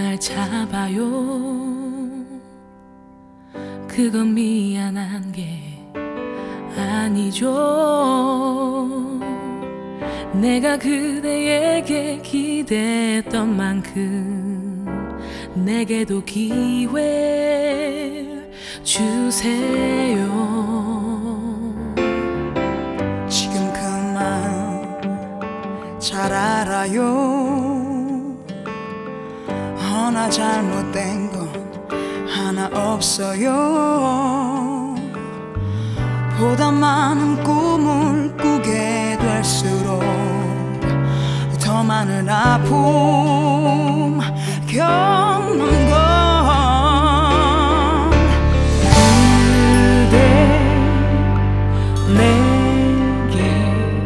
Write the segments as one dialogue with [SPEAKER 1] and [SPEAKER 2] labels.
[SPEAKER 1] 날 잡아요. 그건 미안한 게 아니죠. 내가 그대에게 기대했던 만큼 내게도 기회 주세요.
[SPEAKER 2] 지금 그 마음 잘 알아요. 하나 잘못된 건 하나 없어요. 보다 많은 꿈을 꾸게 될수록 더 많은 아픔 겪는 건
[SPEAKER 1] 그대 내게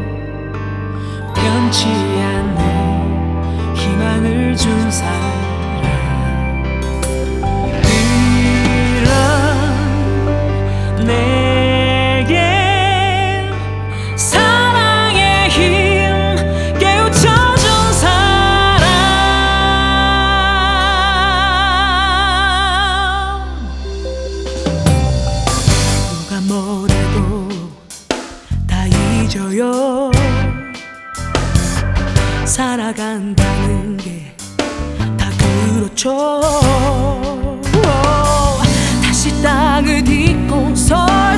[SPEAKER 1] 변치 않는 희망을 준 사람, 이런 내게 사랑의 힘 깨우쳐준 사람. 누가 뭐래도 다 잊어요. 살아간다는 게 다 그렇죠. 다시 땅을 딛고 서